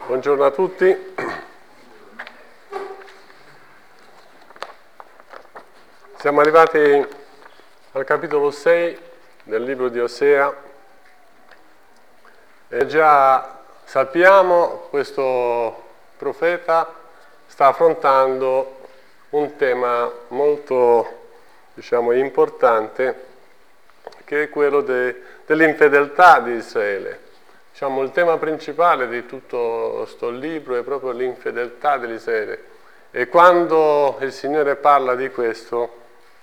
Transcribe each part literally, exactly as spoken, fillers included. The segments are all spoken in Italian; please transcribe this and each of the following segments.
Buongiorno a tutti. Siamo arrivati al capitolo sei del libro di Osea e già sappiamo questo profeta sta affrontando un tema molto, diciamo, importante, che è quello de, dell'infedeltà di Israele. Diciamo, il tema principale di tutto questo libro è proprio l'infedeltà di Israele. E quando il Signore parla di questo,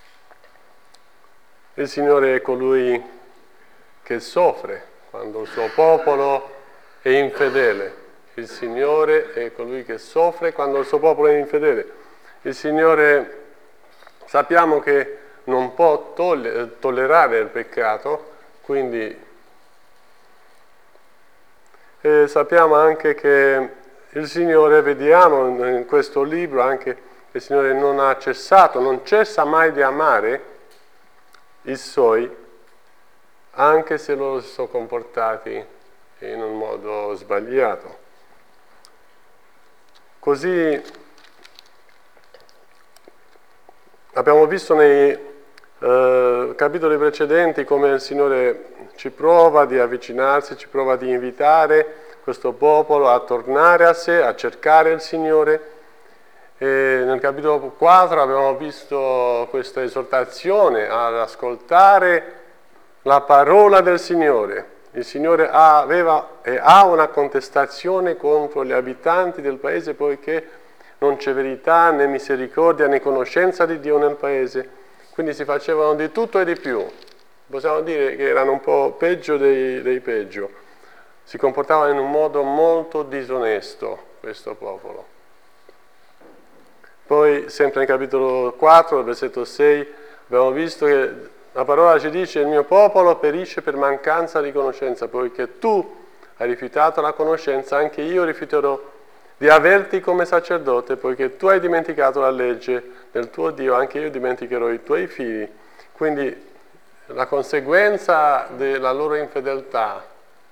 il Signore è colui che soffre quando il suo popolo è infedele. Il Signore è colui che soffre quando il suo popolo è infedele. Il Signore, sappiamo che non può togliere, tollerare il peccato, quindi E sappiamo anche che il Signore, vediamo in questo libro anche che il Signore non ha cessato, non cessa mai di amare i Suoi, anche se loro si sono comportati in un modo sbagliato. Così abbiamo visto nei eh, capitoli precedenti come il Signore ci prova di avvicinarsi, ci prova di invitare questo popolo a tornare a sé, a cercare il Signore. E nel capitolo quattro abbiamo visto questa esortazione ad ascoltare la parola del Signore. Il Signore aveva e ha una contestazione contro gli abitanti del paese poiché non c'è verità né misericordia né conoscenza di Dio nel paese, quindi si facevano di tutto e di più. Possiamo dire che erano un po' peggio dei, dei peggio. Si comportavano in un modo molto disonesto questo popolo. Poi, sempre nel capitolo quattro, versetto sei, abbiamo visto che la parola ci dice: il mio popolo perisce per mancanza di conoscenza, poiché tu hai rifiutato la conoscenza, anche io rifiuterò di averti come sacerdote, poiché tu hai dimenticato la legge del tuo Dio, anche io dimenticherò i tuoi figli. Quindi la conseguenza della loro infedeltà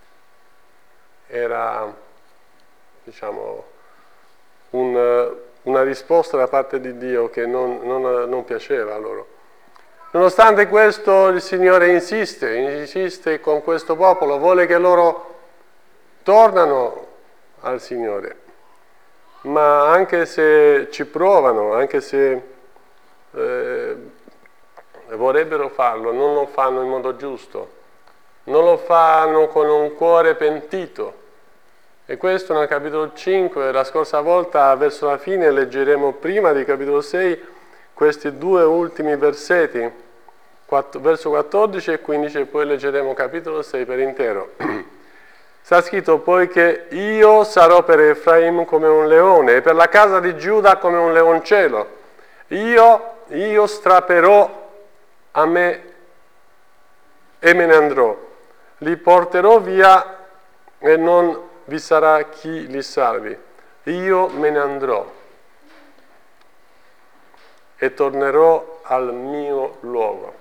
era, diciamo, un, una risposta da parte di Dio che non, non, non piaceva a loro. Nonostante questo il Signore insiste, insiste con questo popolo, vuole che loro tornano al Signore. Ma anche se ci provano, anche se eh, vorrebbero farlo, non lo fanno in modo giusto, non lo fanno con un cuore pentito. E questo nel capitolo cinque, la scorsa volta verso la fine leggeremo prima di capitolo sei questi due ultimi versetti, verso quattordici e quindici, e poi leggeremo capitolo sei per intero. Sta scritto: poiché io sarò per Efraim come un leone e per la casa di Giuda come un leoncello. Io, io strapperò a me e me ne andrò. Li porterò via e non vi sarà chi li salvi. Io me ne andrò e tornerò al mio luogo.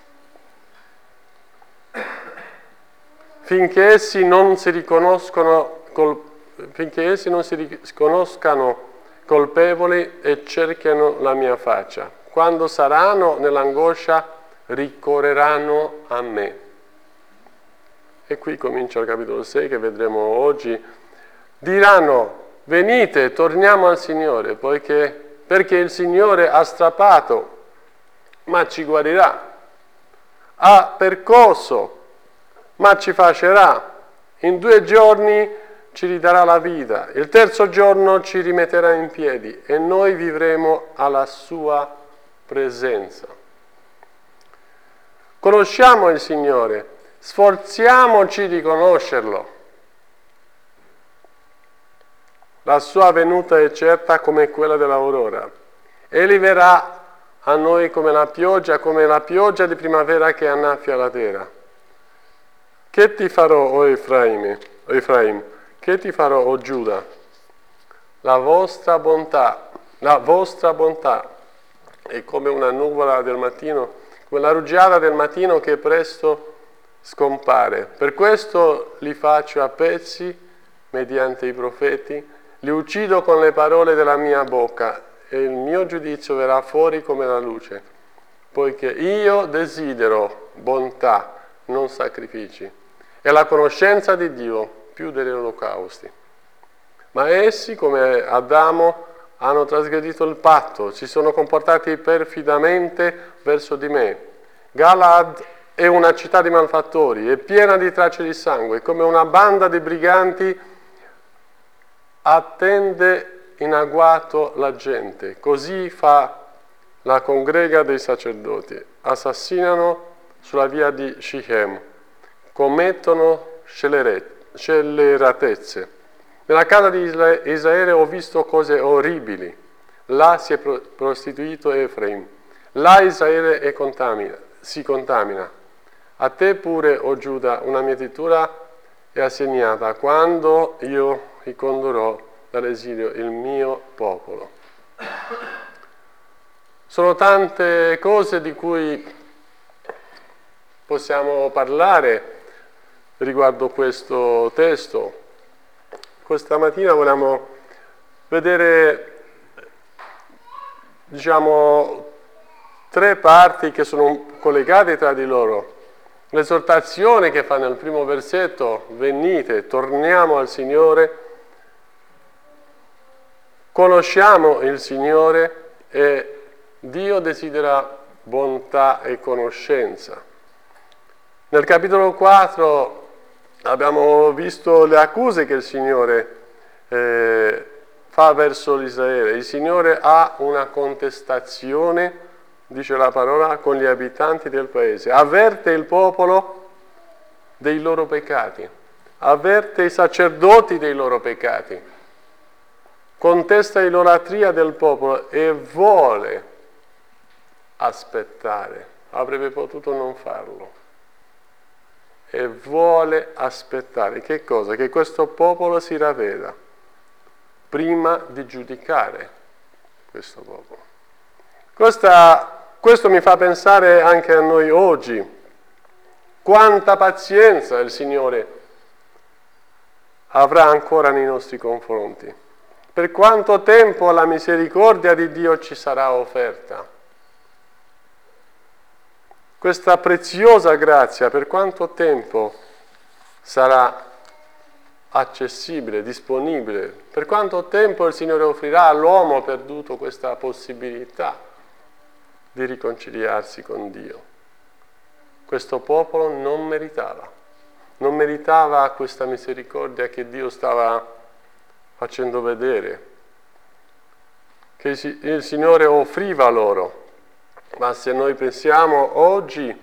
Finché essi non si riconoscono, col, finché essi non si riconoscano colpevoli e cerchino la mia faccia. Quando saranno nell'angoscia, ricorreranno a me. E qui comincia il capitolo sei che vedremo oggi. Diranno: venite, torniamo al Signore, poiché, perché il Signore ha strappato, ma ci guarirà. Ha percosso, ma ci fascerà. In due giorni ci ridarà la vita. Il terzo giorno ci rimetterà in piedi e noi vivremo alla sua presenza. Conosciamo il Signore, sforziamoci di conoscerlo. La sua venuta è certa come quella dell'aurora. Egli verrà a noi come la pioggia, come la pioggia di primavera che annaffia la terra. Che ti farò, o Efraim, o Efraim? Che ti farò, o Giuda? La vostra bontà, la vostra bontà è come una nuvola del mattino, come la rugiada del mattino che presto scompare. Per questo li faccio a pezzi mediante i profeti, li uccido con le parole della mia bocca e il mio giudizio verrà fuori come la luce, poiché io desidero bontà, non sacrifici, e la conoscenza di Dio più degli olocausti. Ma essi, come Adamo, hanno trasgredito il patto, si sono comportati perfidamente verso di me. Galad è una città di malfattori, è piena di tracce di sangue, come una banda di briganti attende in agguato la gente. Così fa la congrega dei sacerdoti. Assassinano sulla via di Shichem, commettono scelleratezze. Nella casa di Israele ho visto cose orribili. Là si è prostituito Efraim. Là Israele è contamina, si contamina. A te pure, o Giuda, una mietitura è assegnata quando io ricondurrò dall'esilio il mio popolo. Sono tante cose di cui possiamo parlare riguardo questo testo. Questa mattina vogliamo vedere, diciamo, tre parti che sono collegate tra di loro. L'esortazione che fa nel primo versetto, venite, torniamo al Signore, conosciamo il Signore e Dio desidera bontà e conoscenza. Nel capitolo quattro abbiamo visto le accuse che il Signore eh, fa verso Israele. Il Signore ha una contestazione, dice la parola, con gli abitanti del paese. Avverte il popolo dei loro peccati, avverte i sacerdoti dei loro peccati, contesta l'idolatria del popolo e vuole aspettare. Avrebbe potuto non farlo. E vuole aspettare. Che cosa? Che questo popolo si ravveda prima di giudicare questo popolo. Questa, questo mi fa pensare anche a noi oggi. Quanta pazienza il Signore avrà ancora nei nostri confronti. Per quanto tempo la misericordia di Dio ci sarà offerta. Questa preziosa grazia per quanto tempo sarà accessibile, disponibile? Per quanto tempo il Signore offrirà all'uomo perduto questa possibilità di riconciliarsi con Dio? Questo popolo non meritava, non meritava questa misericordia che Dio stava facendo vedere, che il Signore offriva loro. Ma se noi pensiamo oggi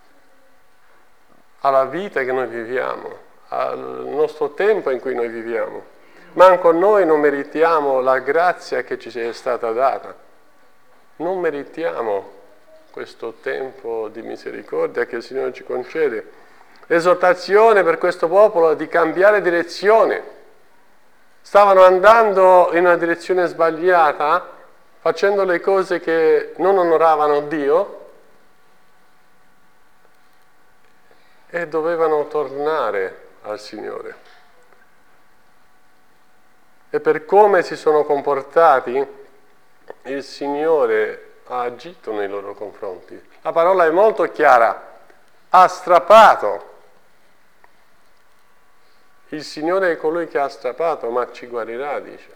alla vita che noi viviamo, al nostro tempo in cui noi viviamo, manco noi non meritiamo la grazia che ci è stata data. Non meritiamo questo tempo di misericordia che il Signore ci concede. L'esortazione per questo popolo di cambiare direzione. Stavano andando in una direzione sbagliata, facendo le cose che non onoravano Dio e dovevano tornare al Signore. E per come si sono comportati, il Signore ha agito nei loro confronti. La parola è molto chiara, ha strappato. Il Signore è colui che ha strappato, ma ci guarirà, dice.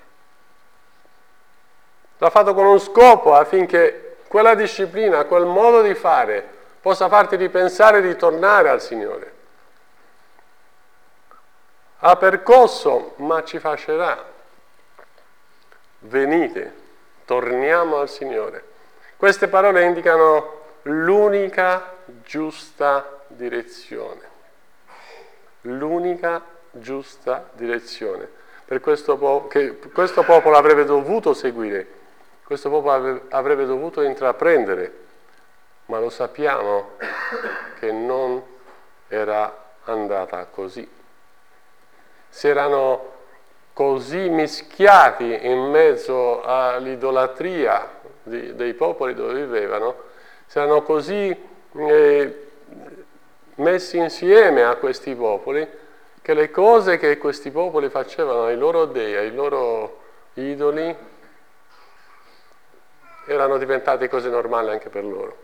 L'ha fatto con uno scopo affinché quella disciplina, quel modo di fare possa farti ripensare di tornare al Signore. Ha percorso, ma ci fascerà. Venite, torniamo al Signore. Queste parole indicano l'unica giusta direzione. L'unica giusta direzione. Per questo po- che questo popolo avrebbe dovuto seguire. Questo popolo avrebbe dovuto intraprendere, ma lo sappiamo che non era andata così. Si erano così mischiati in mezzo all'idolatria di, dei popoli dove vivevano, si erano così eh, messi insieme a questi popoli che le cose che questi popoli facevano ai loro dei, ai loro idoli, erano diventate cose normali anche per loro.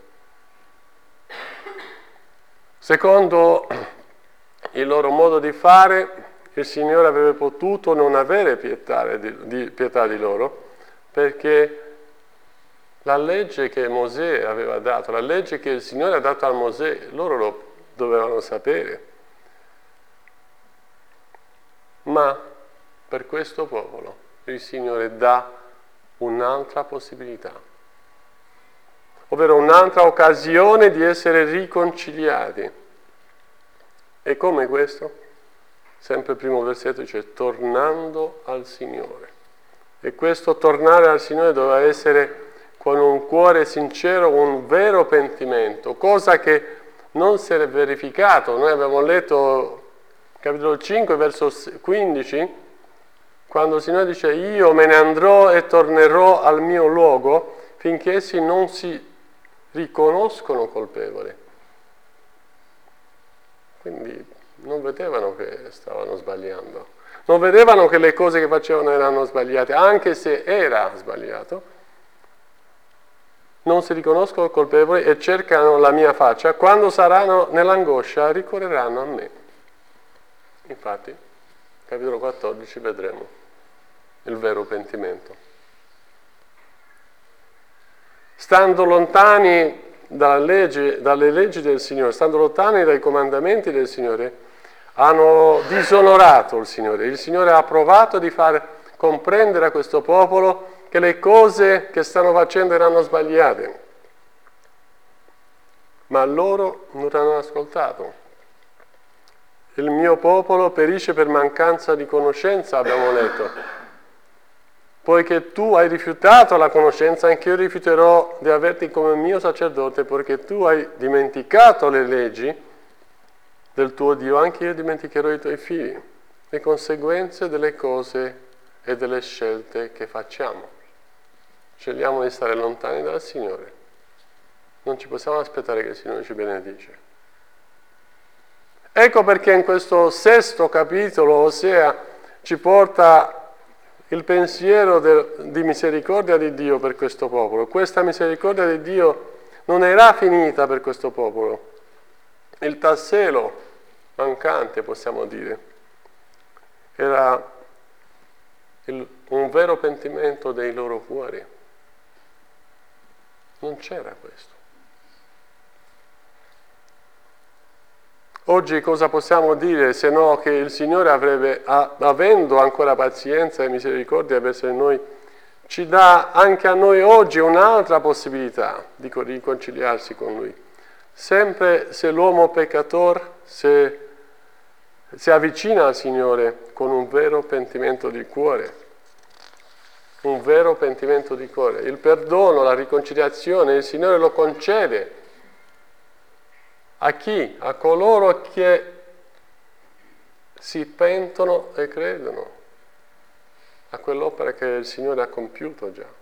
Secondo il loro modo di fare, il Signore avrebbe potuto non avere pietà di, di, pietà di loro, perché la legge che Mosè aveva dato, la legge che il Signore ha dato a Mosè, loro lo dovevano sapere. Ma per questo popolo il Signore dà un'altra possibilità, ovvero un'altra occasione di essere riconciliati. E come questo? Sempre il primo versetto dice tornando al Signore. E questo tornare al Signore doveva essere con un cuore sincero, un vero pentimento, cosa che non si è verificato. Noi abbiamo letto capitolo cinque, verso quindici, quando il Signore dice io me ne andrò e tornerò al mio luogo finché essi non si riconoscono colpevoli. Quindi non vedevano che stavano sbagliando, non vedevano che le cose che facevano erano sbagliate, anche se era sbagliato. Non si riconoscono colpevoli e cercano la mia faccia, quando saranno nell'angoscia ricorreranno a me. Infatti, capitolo quattordici vedremo il vero pentimento. Stando lontani dalla legge, dalle leggi del Signore, stando lontani dai comandamenti del Signore, hanno disonorato il Signore. Il Signore ha provato di far comprendere a questo popolo che le cose che stanno facendo erano sbagliate, ma loro non hanno ascoltato. Il mio popolo perisce per mancanza di conoscenza, abbiamo letto. Poiché tu hai rifiutato la conoscenza, anch'io rifiuterò di averti come mio sacerdote, poiché tu hai dimenticato le leggi del tuo Dio, anche io dimenticherò i tuoi figli, le conseguenze delle cose e delle scelte che facciamo. Scegliamo di stare lontani dal Signore. Non ci possiamo aspettare che il Signore ci benedice. Ecco perché in questo sesto capitolo Osea ci porta il pensiero del, di misericordia di Dio per questo popolo. Questa misericordia di Dio non era finita per questo popolo. Il tassello mancante, possiamo dire, era il, un vero pentimento dei loro cuori. Non c'era questo. Oggi cosa possiamo dire se no che il Signore avrebbe, avendo ancora pazienza e misericordia verso di noi, ci dà anche a noi oggi un'altra possibilità di riconciliarsi con Lui. Sempre se l'uomo peccator si, si avvicina al Signore con un vero pentimento di cuore. Un vero pentimento di cuore. Il perdono, la riconciliazione, il Signore lo concede. A chi? A coloro che si pentono e credono a quell'opera che il Signore ha compiuto già.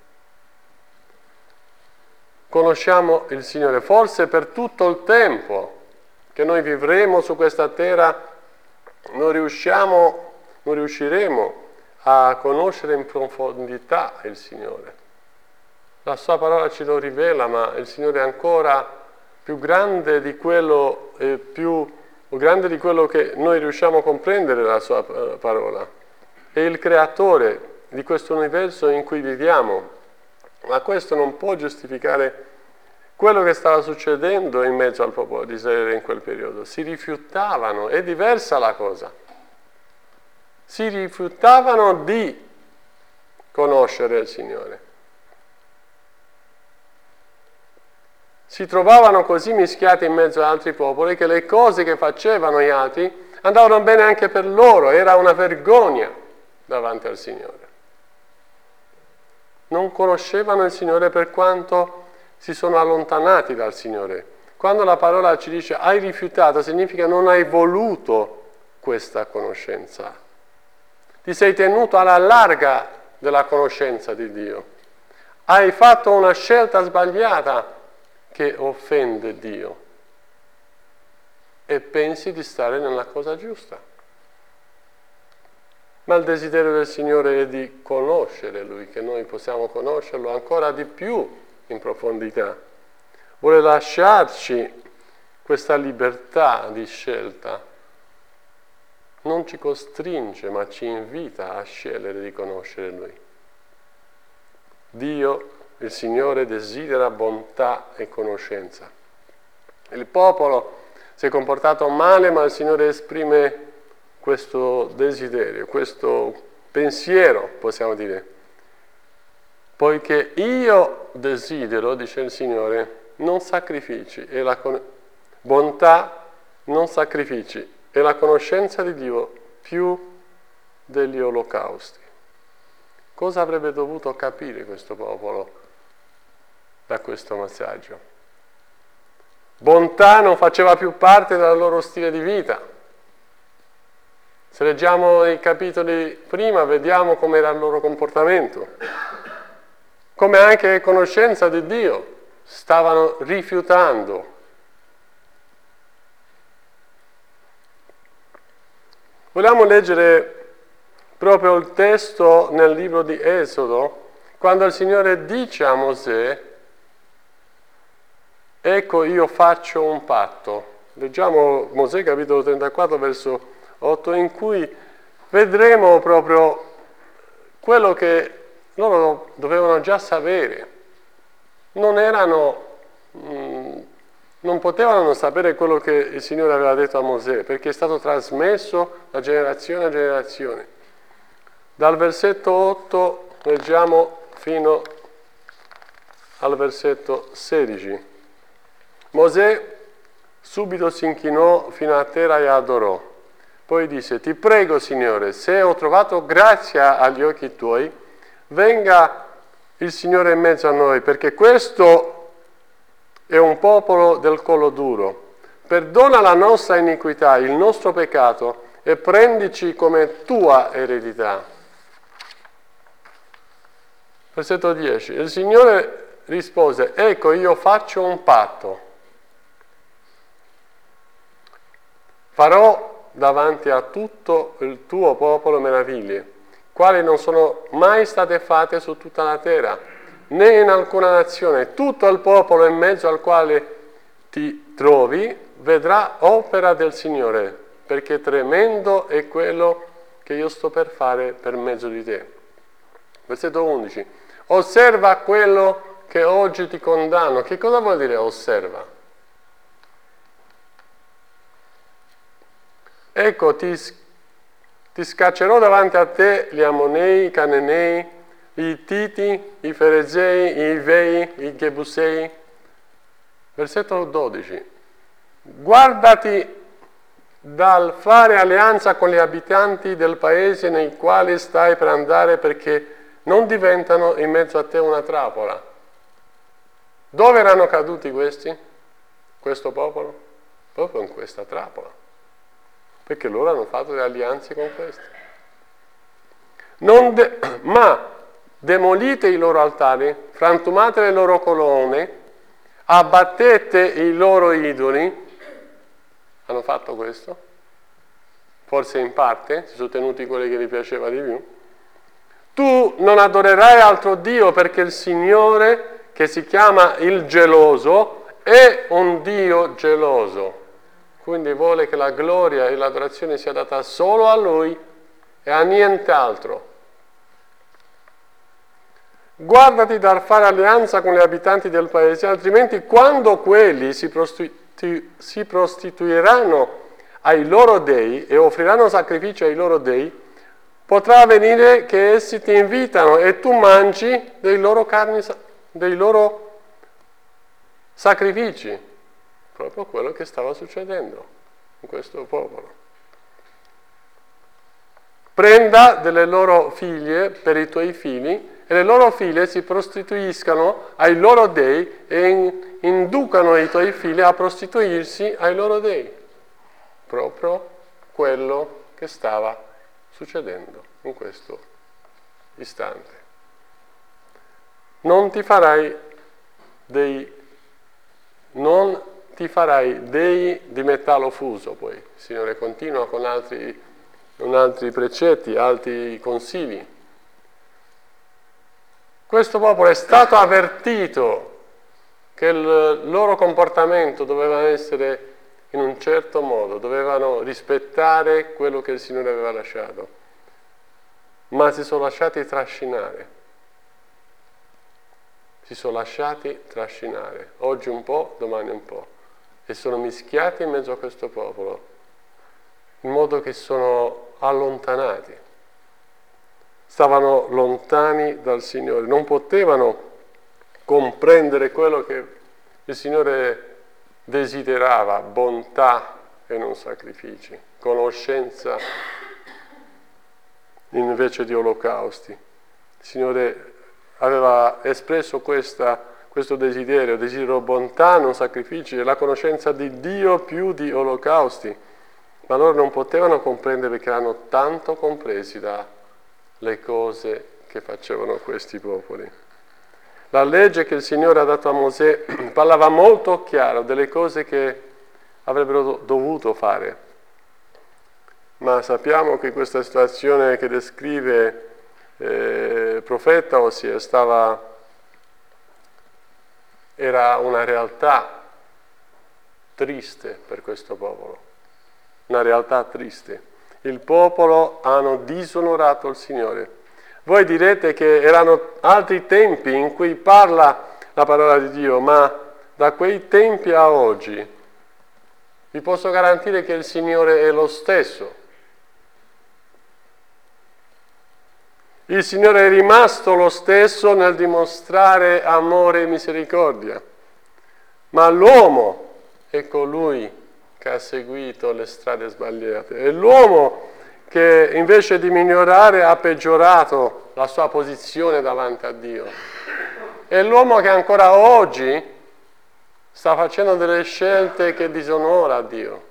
Conosciamo il Signore, forse per tutto il tempo che noi vivremo su questa terra non riusciamo, non riusciremo a conoscere in profondità il Signore. La sua parola ce lo rivela, ma il Signore è ancora più grande di quello, eh, più grande di quello che noi riusciamo a comprendere la sua parola. È il creatore di questo universo in cui viviamo, ma questo non può giustificare quello che stava succedendo in mezzo al popolo di Israele in quel periodo. Si rifiutavano, è diversa la cosa. Si rifiutavano di conoscere il Signore. Si trovavano così mischiati in mezzo ad altri popoli che le cose che facevano gli altri andavano bene anche per loro, era una vergogna davanti al Signore. Non conoscevano il Signore per quanto si sono allontanati dal Signore. Quando la parola ci dice hai rifiutato, significa non hai voluto questa conoscenza. Ti sei tenuto alla larga della conoscenza di Dio. Hai fatto una scelta sbagliata che offende Dio e pensi di stare nella cosa giusta. ma il desiderio del Signore è di conoscere Lui, che noi possiamo conoscerlo ancora di più in profondità. Vuole lasciarci questa libertà di scelta. Non ci costringe, ma ci invita a scegliere di conoscere Lui. Dio, il Signore, desidera bontà e conoscenza. Il popolo si è comportato male, ma il Signore esprime questo desiderio, questo pensiero, possiamo dire. Poiché io desidero, dice il Signore, non sacrifici, e la con- bontà, non sacrifici, e la conoscenza di Dio più degli olocausti. Cosa avrebbe dovuto capire questo popolo da questo messaggio? Bontà non faceva più parte del loro stile di vita. Se leggiamo i capitoli prima, vediamo com'era il loro comportamento, come anche conoscenza di Dio stavano rifiutando. Vogliamo leggere proprio il testo nel libro di Esodo, quando il Signore dice a Mosè: ecco, io faccio un patto. Leggiamo Mosè capitolo trentaquattro verso otto, in cui vedremo proprio quello che loro dovevano già sapere. Non erano, mh, non potevano non sapere quello che il Signore aveva detto a Mosè, perché è stato trasmesso da generazione a generazione. Dal versetto otto leggiamo fino al versetto sedici. Mosè subito si inchinò fino a terra e adorò. Poi disse: ti prego, Signore, se ho trovato grazia agli occhi tuoi, venga il Signore in mezzo a noi, perché questo è un popolo del collo duro. Perdona la nostra iniquità, il nostro peccato, e prendici come tua eredità. Versetto dieci. Il Signore rispose: ecco, io faccio un patto. Farò davanti a tutto il tuo popolo meraviglie, quali non sono mai state fatte su tutta la terra, né in alcuna nazione. Tutto il popolo in mezzo al quale ti trovi vedrà opera del Signore, perché tremendo è quello che io sto per fare per mezzo di te. Versetto undici. Osserva quello che oggi ti condanno. Che cosa vuol dire osserva? Ecco, ti, ti scaccerò davanti a te gli Ammonei, i Cananei, i Titi, i Ferezei, i Ivei, i Gebusei. Versetto dodici. Guardati dal fare alleanza con gli abitanti del paese nei quali stai per andare, perché non diventano in mezzo a te una trappola. Dove erano caduti questi? Questo popolo? Proprio in questa trappola. Perché loro hanno fatto delle alleanze con questi. Non de- ma demolite i loro altari, frantumate le loro colonne, abbattete i loro idoli. Hanno fatto questo? Forse in parte, si sono tenuti quelli che gli piaceva di più. Tu non adorerai altro Dio, perché il Signore, che si chiama il geloso, è un Dio geloso. Quindi vuole che la gloria e l'adorazione sia data solo a Lui e a nient'altro. Guardati dal fare alleanza con gli abitanti del paese, altrimenti quando quelli si, prostitu- si prostituiranno ai loro dei e offriranno sacrifici ai loro dei, potrà avvenire che essi ti invitano e tu mangi dei loro carni, dei loro sacrifici. Proprio quello che stava succedendo in questo popolo. Prenda delle loro figlie per i tuoi figli e le loro figlie si prostituiscano ai loro dei e inducano i tuoi figli a prostituirsi ai loro dei. Proprio quello che stava succedendo in questo istante. Non ti farai dei non ti farai dei di metallo fuso, poi il Signore continua con altri con altri precetti, altri consigli. Questo popolo è stato avvertito che il loro comportamento doveva essere in un certo modo, dovevano rispettare quello che il Signore aveva lasciato, ma si sono lasciati trascinare. Si sono lasciati trascinare, oggi un po', domani un po', e sono mischiati in mezzo a questo popolo, in modo che sono allontanati. Stavano lontani dal Signore, non potevano comprendere quello che il Signore desiderava, bontà e non sacrifici, conoscenza invece di olocausti. Il Signore aveva espresso questa, questo desiderio, desiderio bontà, non sacrifici, e la conoscenza di Dio più di olocausti, ma loro non potevano comprendere perché erano tanto compresi dalle cose che facevano questi popoli. La legge che il Signore ha dato a Mosè parlava molto chiaro delle cose che avrebbero dovuto fare, ma sappiamo che questa situazione che descrive Eh, il profeta Ossia stava, era una realtà triste per questo popolo, una realtà triste. Il popolo hanno disonorato il Signore. Voi direte che erano altri tempi in cui parla la parola di Dio, ma da quei tempi a oggi vi posso garantire che il Signore è lo stesso. Il Signore è rimasto lo stesso nel dimostrare amore e misericordia, ma l'uomo è colui che ha seguito le strade sbagliate. È l'uomo che invece di migliorare ha peggiorato la sua posizione davanti a Dio. È l'uomo che ancora oggi sta facendo delle scelte che disonora a Dio.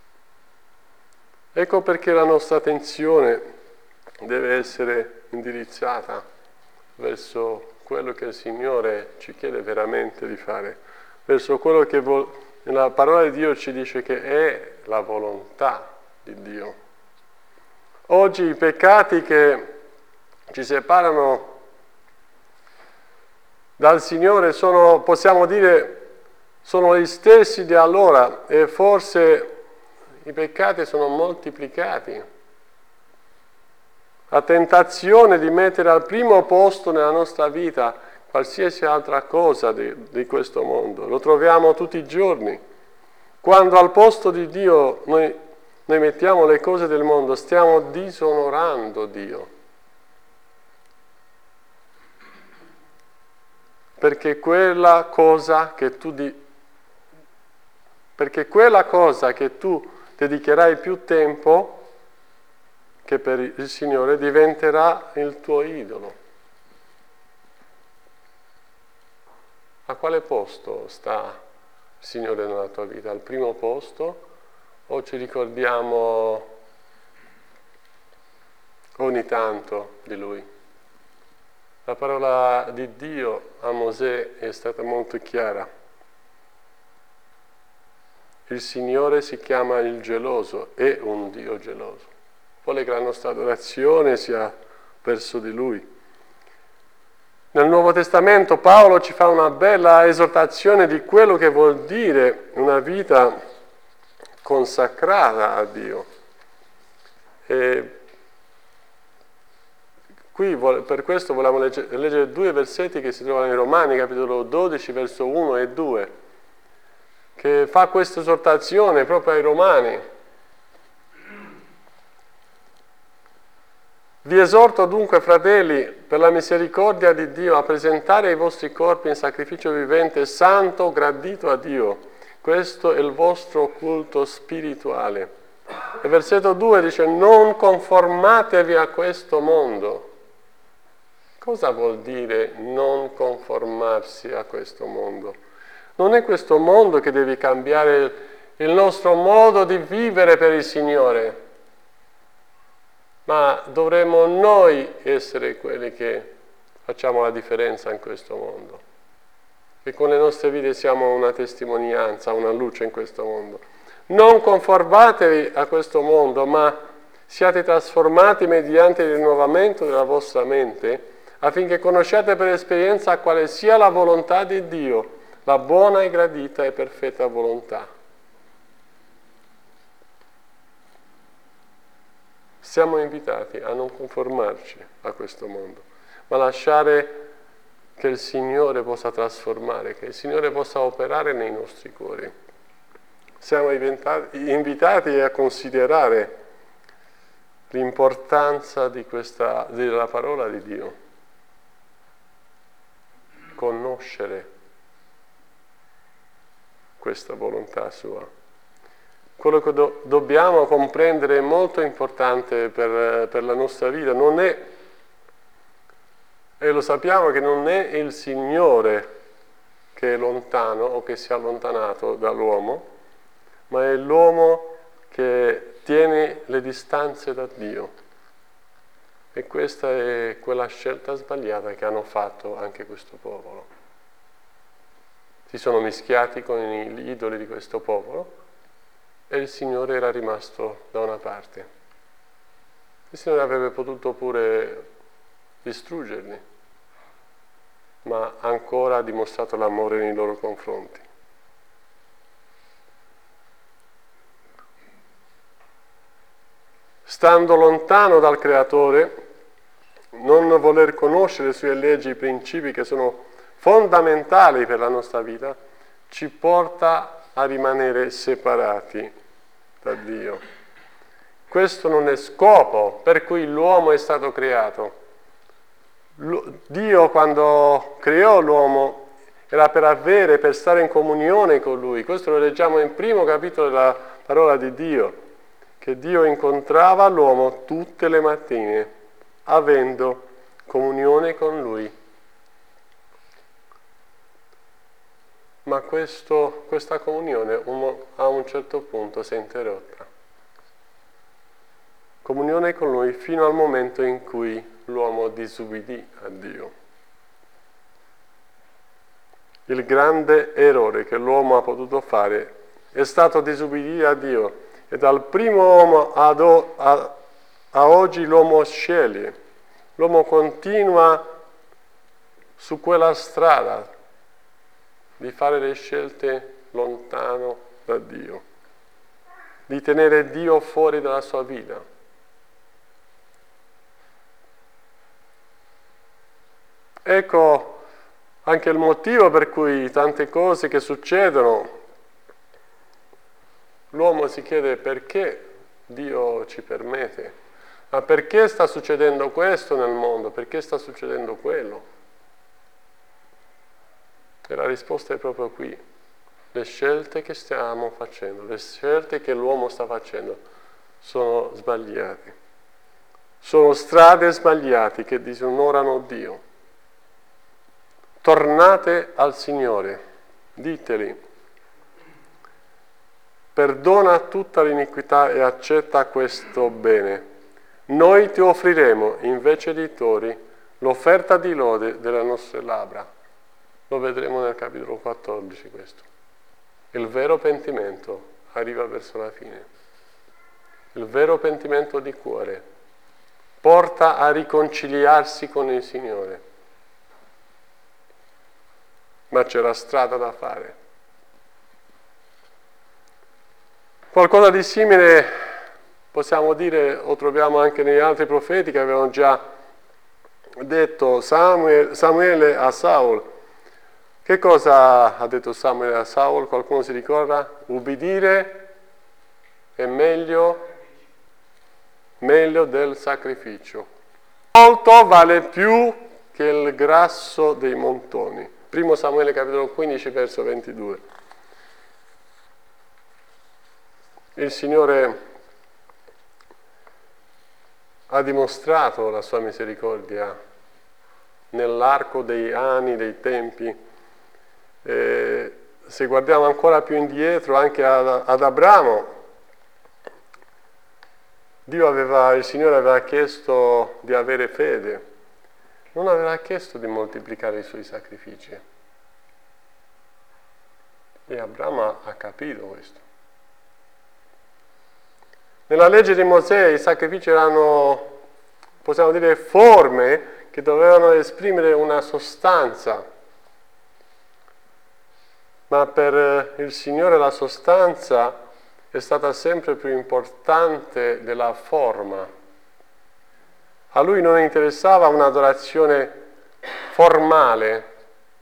Ecco perché la nostra attenzione deve essere indirizzata verso quello che il Signore ci chiede veramente di fare, verso quello che vol- la parola di Dio ci dice che è la volontà di Dio. Oggi i peccati che ci separano dal Signore sono, possiamo dire, sono gli stessi di allora, e forse i peccati sono moltiplicati. La tentazione di mettere al primo posto nella nostra vita qualsiasi altra cosa di, di questo mondo, lo troviamo tutti i giorni. Quando al posto di Dio noi, noi mettiamo le cose del mondo, stiamo disonorando Dio. Perché quella cosa che tu di, perché quella cosa che tu dedicherai più tempo che per il Signore diventerà il tuo idolo. A quale posto sta il Signore nella tua vita? Al primo posto? O ci ricordiamo ogni tanto di Lui? La parola di Dio a Mosè è stata molto chiara. Il Signore si chiama il geloso, è un Dio geloso. Vuole che la nostra adorazione sia verso di Lui. Nel Nuovo Testamento Paolo ci fa una bella esortazione di quello che vuol dire una vita consacrata a Dio. E qui per questo vogliamo leggere, leggere due versetti che si trovano in Romani, capitolo dodici, verso uno e due, che fa questa esortazione proprio ai Romani. Vi esorto dunque, fratelli, per la misericordia di Dio, a presentare i vostri corpi in sacrificio vivente, santo, gradito a Dio. Questo è il vostro culto spirituale. Il versetto due dice: non conformatevi a questo mondo. Cosa vuol dire non conformarsi a questo mondo? Non è questo mondo che deve cambiare il nostro modo di vivere per il Signore, ma dovremmo noi essere quelli che facciamo la differenza in questo mondo, che con le nostre vite siamo una testimonianza, una luce in questo mondo. Non conformatevi a questo mondo, ma siate trasformati mediante il rinnovamento della vostra mente, affinché conosciate per esperienza quale sia la volontà di Dio, la buona e gradita e perfetta volontà. Siamo invitati a non conformarci a questo mondo, ma lasciare che il Signore possa trasformare, che il Signore possa operare nei nostri cuori. Siamo invitati a considerare l'importanza di questa, della parola di Dio, conoscere questa volontà sua. Quello che do, dobbiamo comprendere è molto importante per, per la nostra vita, non è, e lo sappiamo che non è il Signore che è lontano o che si è allontanato dall'uomo, ma è l'uomo che tiene le distanze da Dio. E questa è quella scelta sbagliata che hanno fatto anche questo popolo. Si sono mischiati con gli idoli di questo popolo e il Signore era rimasto da una parte. Il Signore avrebbe potuto pure distruggerli, ma ancora ha dimostrato l'amore nei loro confronti. Stando lontano dal Creatore, non voler conoscere le sue leggi e i principi che sono fondamentali per la nostra vita, ci porta a rimanere separati da Dio. Questo non è scopo per cui l'uomo è stato creato. Dio, quando creò l'uomo, era per avere, per stare in comunione con Lui. Questo lo leggiamo in primo capitolo della parola di Dio, che Dio incontrava l'uomo tutte le mattine, avendo comunione con Lui. Ma questo, questa comunione a un certo punto si è interrotta. Comunione con Lui fino al momento in cui l'uomo disubbidì a Dio. Il grande errore che l'uomo ha potuto fare è stato disubbidire a Dio, e dal primo uomo ad o, a, a oggi l'uomo sceglie, l'uomo continua su quella strada di fare le scelte lontano da Dio, di tenere Dio fuori dalla sua vita. Ecco anche il motivo per cui tante cose che succedono, l'uomo si chiede perché Dio ci permette, ma perché sta succedendo questo nel mondo, perché sta succedendo quello? E la risposta è proprio qui. Le scelte che stiamo facendo, le scelte che l'uomo sta facendo sono sbagliate. Sono strade sbagliate che disonorano Dio. Tornate al Signore, diteli: perdona tutta l'iniquità e accetta questo bene. Noi ti offriremo, invece di tori, l'offerta di lode delle nostre labbra. Lo vedremo nel capitolo quattordici questo. Il vero pentimento arriva verso la fine. Il vero pentimento di cuore porta a riconciliarsi con il Signore. Ma c'è la strada da fare. Qualcosa di simile possiamo dire o troviamo anche negli altri profeti che avevano già detto Samuele, Samuele a Saul. Che cosa ha detto Samuele a Saul? Qualcuno si ricorda? Ubbidire è meglio, meglio del sacrificio. Molto vale più che il grasso dei montoni. Primo Samuele capitolo quindici verso ventidue. Il Signore ha dimostrato la sua misericordia nell'arco dei anni, dei tempi. E se guardiamo ancora più indietro, anche ad, ad Abramo, Dio aveva, il Signore aveva chiesto di avere fede, non aveva chiesto di moltiplicare i suoi sacrifici. E Abramo ha capito questo. Nella legge di Mosè i sacrifici erano, possiamo dire, forme che dovevano esprimere una sostanza, ma per il Signore la sostanza è stata sempre più importante della forma. A Lui non interessava un'adorazione formale,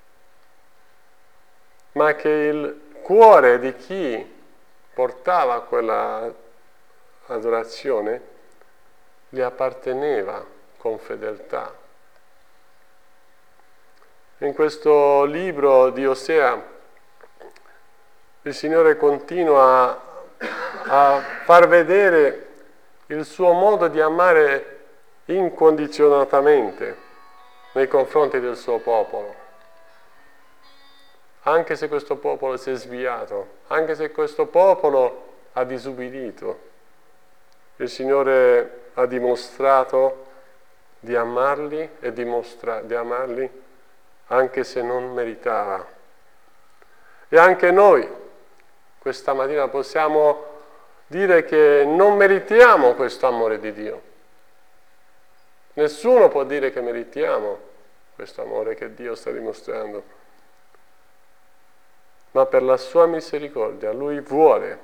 ma che il cuore di chi portava quella adorazione gli apparteneva con fedeltà. In questo libro di Osea il Signore continua a far vedere il suo modo di amare incondizionatamente nei confronti del suo popolo. Anche se questo popolo si è sviato, anche se questo popolo ha disubbidito, il Signore ha dimostrato di amarli e dimostra di amarli anche se non meritava. E anche noi questa mattina possiamo dire che non meritiamo questo amore di Dio. Nessuno può dire che meritiamo questo amore che Dio sta dimostrando. Ma per la sua misericordia Lui vuole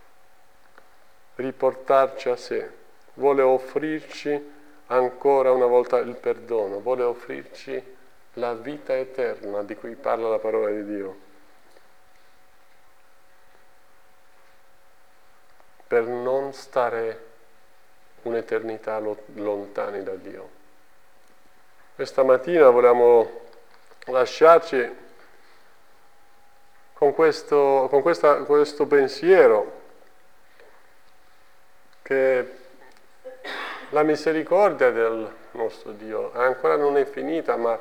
riportarci a sé, vuole offrirci ancora una volta il perdono, vuole offrirci la vita eterna di cui parla la parola di Dio, per non stare un'eternità lontani da Dio. Questa mattina vogliamo lasciarci con questo, con questa, questo pensiero che la misericordia del nostro Dio ancora non è finita, ma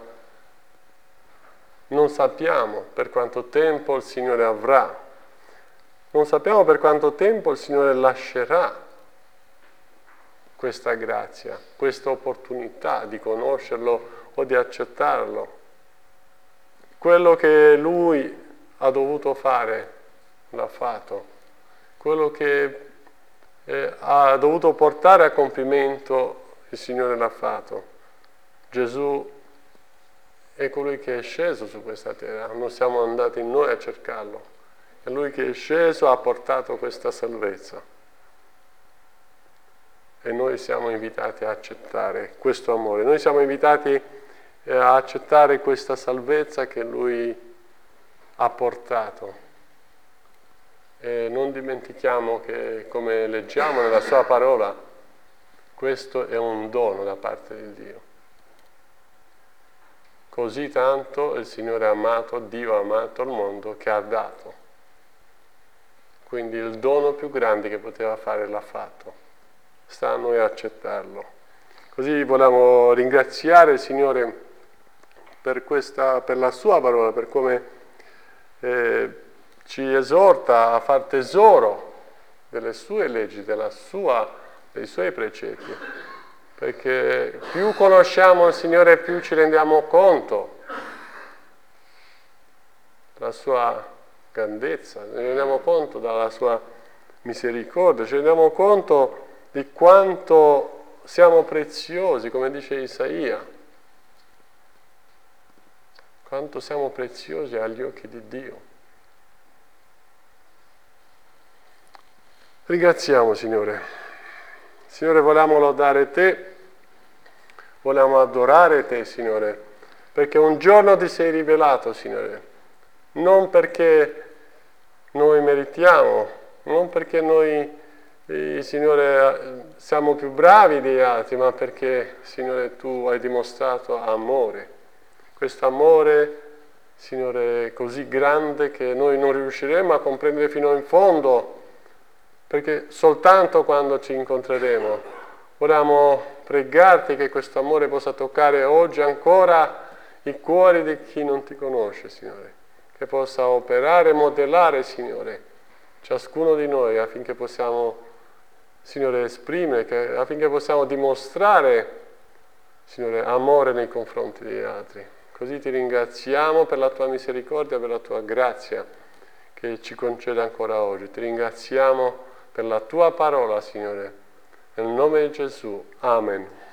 non sappiamo per quanto tempo il Signore avrà, non sappiamo per quanto tempo il Signore lascerà questa grazia, questa opportunità di conoscerlo o di accettarlo. Quello che Lui ha dovuto fare, l'ha fatto. Quello che eh, ha dovuto portare a compimento, il Signore l'ha fatto. Gesù è colui che è sceso su questa terra, non siamo andati noi a cercarlo. È Lui che è sceso, ha portato questa salvezza. E noi siamo invitati a accettare questo amore. Noi siamo invitati eh, a accettare questa salvezza che Lui ha portato. E non dimentichiamo che, come leggiamo nella sua parola, questo è un dono da parte di Dio. Così tanto il Signore ha amato, Dio ha amato il mondo, che ha dato. Quindi il dono più grande che poteva fare l'ha fatto. Sta a noi accettarlo. Così vogliamo ringraziare il Signore per, questa, per la sua parola, per come Eh, ci esorta a far tesoro delle sue leggi, della sua, dei suoi precetti, perché più conosciamo il Signore più ci rendiamo conto della sua grandezza, ci rendiamo conto della sua misericordia, ci rendiamo conto di quanto siamo preziosi, come dice Isaia, quanto siamo preziosi agli occhi di Dio. Ringraziamo, Signore. Signore, vogliamo lodare Te, vogliamo adorare Te, Signore, perché un giorno Ti sei rivelato, Signore, non perché noi meritiamo, non perché noi, eh, Signore, siamo più bravi degli altri, ma perché, Signore, Tu hai dimostrato amore. Questo amore, Signore, così grande che noi non riusciremo a comprendere fino in fondo, perché soltanto quando ci incontreremo vogliamo pregarti che questo amore possa toccare oggi ancora i cuori di chi non Ti conosce, Signore, che possa operare e modellare, Signore, ciascuno di noi affinché possiamo, Signore, esprimere, che, affinché possiamo dimostrare, Signore, amore nei confronti degli altri. Così Ti ringraziamo per la Tua misericordia, per la Tua grazia che ci concede ancora oggi. Ti ringraziamo per la tua parola, Signore. Nel nome di Gesù. Amen.